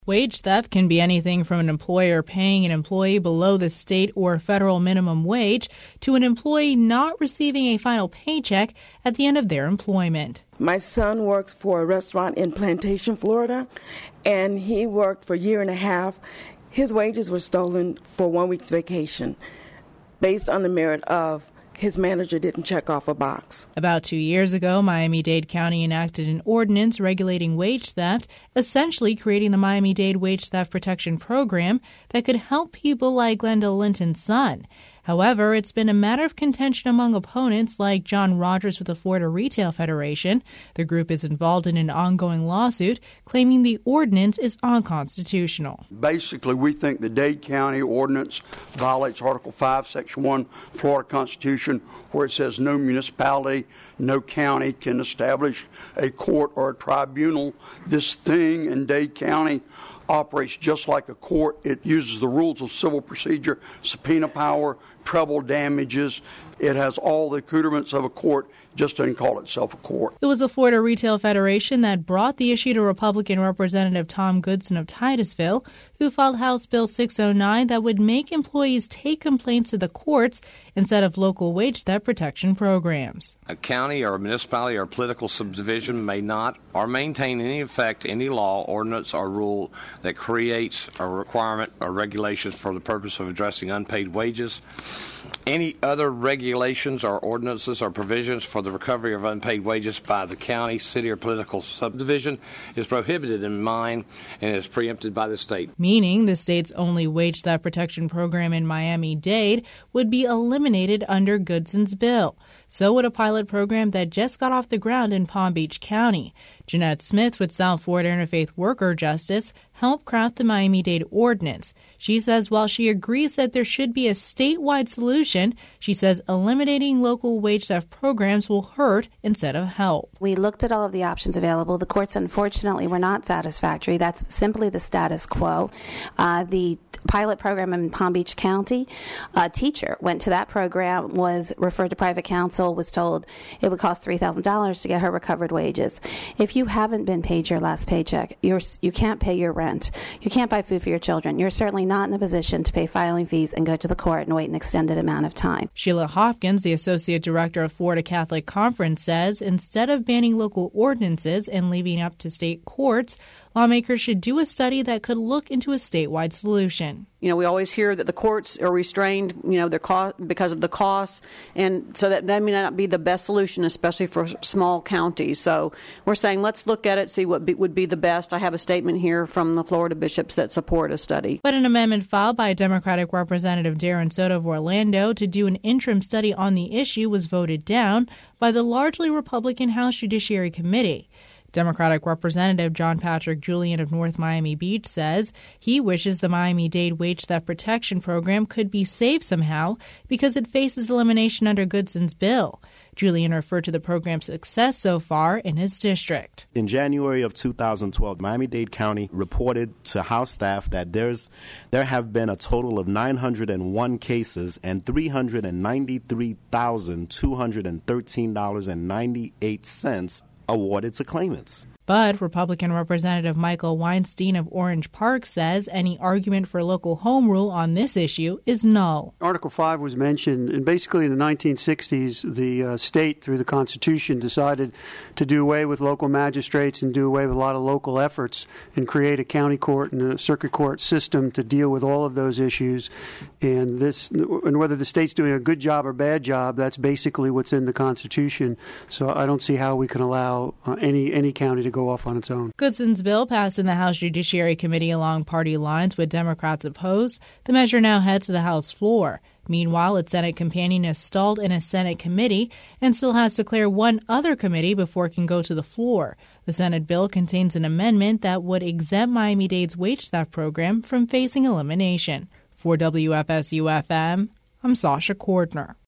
Wage theft can be anything from an employer paying an employee below the state or federal minimum wage to an employee not receiving a final paycheck at the end of their employment. My son works for a restaurant in Plantation, Florida, and he worked for a year and a half. His wages were stolen for 1 week's vacation based on the merit of his manager didn't check off a box. About 2 years ago, Miami-Dade County enacted an ordinance regulating wage theft, essentially creating the Miami-Dade Wage Theft Protection Program that could help people like Glenda Linton's son. However, it's been a matter of contention among opponents like John Rogers with the Florida Retail Federation. The group is involved in an ongoing lawsuit claiming the ordinance is unconstitutional. Basically, we think the Dade County ordinance violates Article 5, Section 1, Florida Constitution, where it says no municipality, no county can establish a court or a tribunal. This thing in Dade County operates just like a court. It uses the rules of civil procedure, subpoena power, treble damages. It has all the accoutrements of a court, just doesn't call itself a court. It was the Florida Retail Federation that brought the issue to Republican Representative Tom Goodson of Titusville, who filed House Bill 609 that would make employees take complaints to the courts instead of local wage theft protection programs. A county or a municipality or political subdivision may not or maintain any effect any law, ordinance, or rule that creates a requirement or regulations for the purpose of addressing unpaid wages. Any other regulations or ordinances or provisions for the recovery of unpaid wages by the county, city, or political subdivision is prohibited in mine and is preempted by the state. Meaning the state's only wage theft protection program in Miami-Dade would be eliminated under Goodson's bill. So would a pilot program that just got off the ground in Palm Beach County. Jeanette Smith with South Florida Interfaith Worker Justice helped craft the Miami-Dade ordinance. She says while she agrees that there should be a statewide solution, she says eliminating local wage theft programs will hurt instead of help. We looked at all of the options available. The courts, unfortunately, were not satisfactory. That's simply the status quo. The pilot program in Palm Beach County, a teacher went to that program, was referred to private counsel, was told it would cost $3,000 to get her recovered wages. If you haven't been paid your last paycheck, you can't pay your rent, you can't buy food for your children, you're certainly not in a position to pay filing fees and go to the court and wait an extended amount of time. Sheila Hopkins, the Associate Director of Florida Catholic Conference, says instead of banning local ordinances and leaving up to state courts, lawmakers should do a study that could look into a statewide solution. We always hear that the courts are restrained, because of the costs, and so that may not be the best solution, especially for small counties. So we're saying let's look at it, see what would be the best. I have a statement here from the Florida bishops that support a study. But an amendment filed by Democratic Representative Darren Soto of Orlando to do an interim study on the issue was voted down by the largely Republican House Judiciary Committee. Democratic Representative John Patrick Julian of North Miami Beach says he wishes the Miami-Dade Wage Theft Protection Program could be saved somehow because it faces elimination under Goodson's bill. Julian referred to the program's success so far in his district. In January of 2012, Miami-Dade County reported to House staff that there have been a total of 901 cases and $393,213.98 awarded to claimants. But Republican Representative Michael Weinstein of Orange Park says any argument for local home rule on this issue is null. Article 5 was mentioned, and basically in the 1960s, the state, through the Constitution, decided to do away with local magistrates and do away with a lot of local efforts and create a county court and a circuit court system to deal with all of those issues. And whether the state's doing a good job or bad job, that's basically what's in the Constitution. So I don't see how we can allow any county to go off on its own. Goodson's bill passed in the House Judiciary Committee along party lines with Democrats opposed. The measure now heads to the House floor. Meanwhile, its Senate companion is stalled in a Senate committee and still has to clear one other committee before it can go to the floor. The Senate bill contains an amendment that would exempt Miami-Dade's wage theft program from facing elimination. For WFSU-FM, I'm Sasha Cordner.